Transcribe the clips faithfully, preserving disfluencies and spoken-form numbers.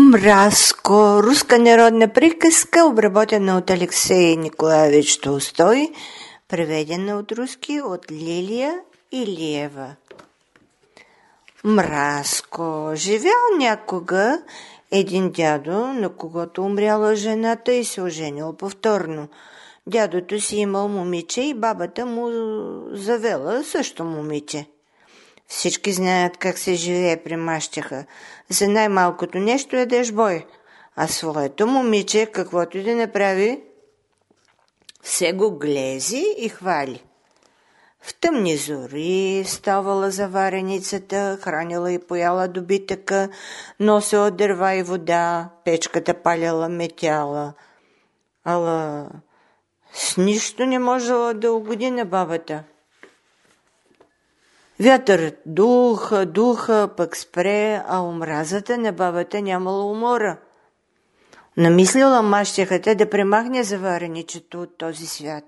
Мразко. Руска народна приказка, обработена от Алексей Николаевич Толстой, преведена от руски от Лилия Илиева. Мразко. Живял някога един дядо, на когото умряла жената и се оженил повторно. Дядото си имал момиче и бабата му завела също момиче. Всички знаят как се живее при мащеха. За най-малкото нещо ядеш бой, а своето момиче, каквото и да направи, все го глези и хвали. В тъмни зори ставала за вареницата, хранила и пояла добитъка, носила дърва и вода, печката паляла, метяла. Ала с нищо не можела да угоди на бабата. Вятър духа, духа, пък спре, а омразата на бабата нямала умора. Намислила мащехата да премахне завареничето от този свят.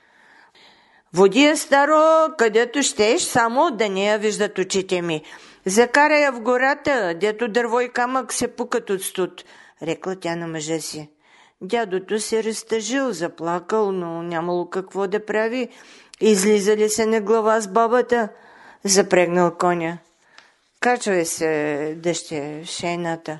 Води я, старо, където щеш, само да не я виждат очите ми. Закарай я в гората, дето дърво и камък се пукат от студ, рекла тя на мъжа си. Дядото се разтъжил, заплакал, но нямало какво да прави. Излизали се на глава с бабата. Запрегнал коня. Качвай се, дъще, шейната.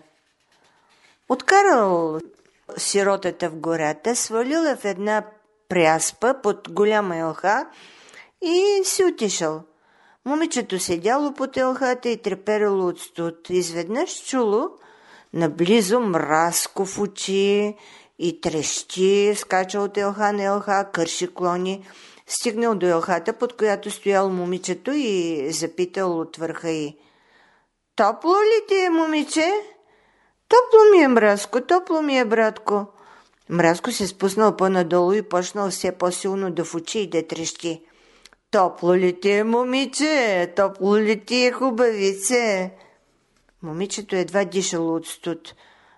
Откарал сиротата в гората, свалила в една пряспа под голяма елха и си отишъл. Момичето седяло под елхата и треперило от студ. Изведнъж чуло наблизо мразко в очи и трещи, скача от елха на елха, кърши клони. Стигнал до елхата, под която стояло момичето и запитал от върха й. Топло ли ти е, момиче? Топло ми е, Мразко, топло ми е, братко. Мразко се спуснал по-надолу и почнал все по-силно да фучи и да трещи. Топло ли ти е, момиче? Топло ли ти е, хубавице? Момичето едва дишало от студ.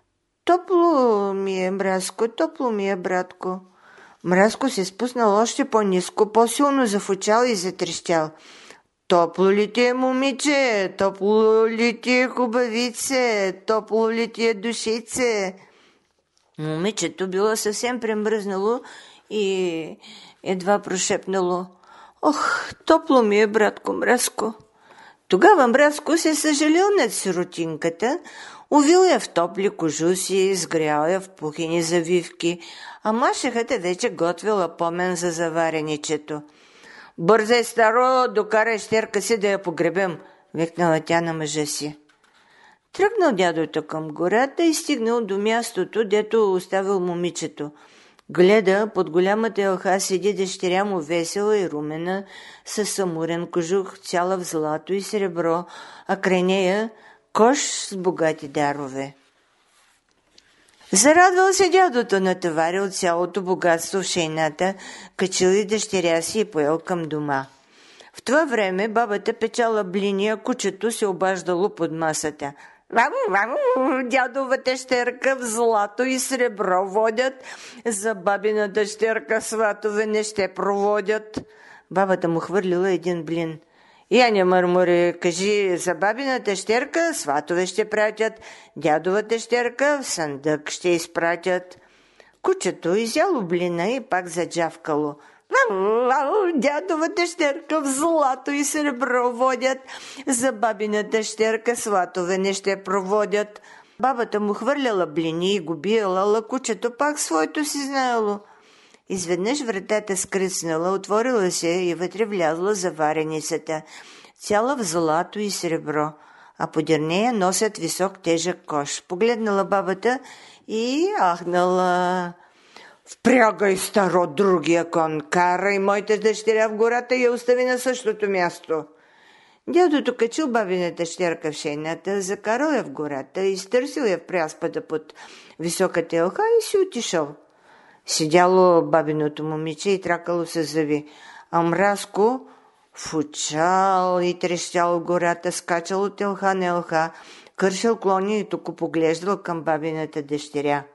Топло ми е, Мразко, топло ми е, братко. Мразко се спуснал още по-ниско, по-силно зафучал и затрещял. Топло ли ти е, момиче? Топло ли ти е, хубавице? Топло ли ти е, душице? Момичето било съвсем премръзнало и едва прошепнало. Ох, топло ми е, братко Мразко. Тогава Мразко се съжалил над сиротинката, увил я в топли кожуси, сгрял я в пухени завивки, а мащехата вече готвила помен за завареничето. Бързай, старо, докарай щерка си да я погребем, викнала тя на мъжа си. Тръгнал дядото към гората и стигнал до мястото, дето оставил момичето. Гледа, под голямата елха седи дъщеря му весела и румена, със самурен кожух, цяла в злато и сребро, а край нея кош с богати дарове. Зарадвал се дядото, натоварил цялото богатство в шейната, качил и дъщеря си и поел към дома. В това време бабата печала блини, а кучето се обаждало под масата. Вам, вам, дядова дъщерка в злато и сребро водят, за бабина дъщерка сватове не ще проводят. Бабата му хвърлила един блин. Я не мърмори, кажи, за бабина дъщерка сватове ще пратят, дядова дъщерка в съндък ще изпратят. Кучето изяло блина и пак заджавкало. Дядова дъщерка в злато и сребро водят, за бабина дъщерка сватове не ще проводят. Бабата му хвърляла блини и го биела, ала кучето пак своето си знаело. Изведнъж вратата скръцнала, отворила се и вътре влязла завареницата, цяла в злато и сребро, а подир нея носят висок тежък кош. Погледнала бабата и ахнала. Впрягай, старо, другия кон, карай моята дъщеря в гората и я остави на същото място. Дядото качил бабината щерка в шейната, закарал я в гората, изтърсил я в пряспата под високата елха и си отишъл. Седяло бабиното момиче и тракало се зъби, а Мразко фучал и трещял в гората, скачал от елха на елха, кършил клони и тук поглеждал към бабината дъщеря.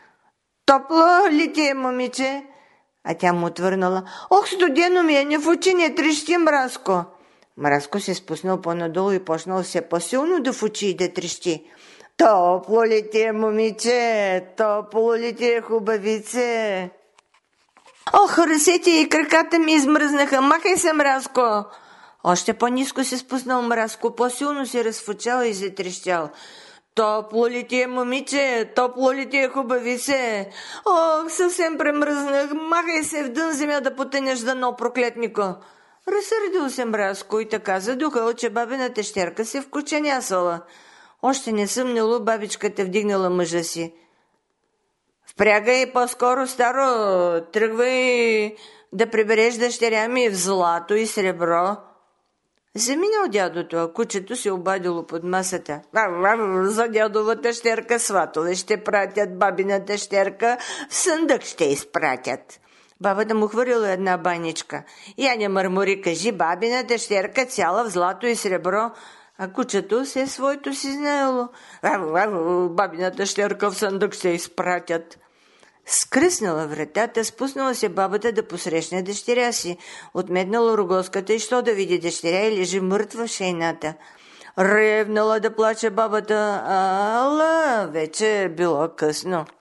Топло ли ти е, момиче? А тя му отвърнала. Ох, студено ми е, не фучи, не трещи, Мразко. Мразко се спуснал по-надолу и почнал все по-силно да фучи и да трещи. Топло ли ти е, момиче? Топло ли ти е, хубавице? Ох, ръцете и краката ми измръзнаха. Махай се, Мразко! Още по-ниско се спуснал Мразко, по-силно се разфучал и затрещял. Топло ли ти е, момиче? Топло ли ти е, хубавице? Ох, съвсем премръзнах. Махай се в дън земя да потънеш дано, проклетнико. Разсърдил се Мразко и така задухал, че бабината щерка се вкученясала. Още не съмнало, бабичката вдигнала мъжа си. Впрягай по-скоро, старо, тръгвай да прибереш дъщеря ми в злато и сребро. Заминал дядото, а кучето се обадило под масата. За дядовата щерка сватове ще пратят, бабината щерка в съндък ще изпратят. Бабата му хвърлила една баничка. Я не мърмори, кажи, бабината щерка цяла в злато и сребро. А кучето се своето си знаело. Бабината щерка в съндък ще изпратят. Скръснала вратата, спуснала се бабата да посрещне дъщеря си. Отметнала рогоската и що да види дъщеря и лежи мъртва в шейната. Ревнала да плаче бабата, ала вече е било късно.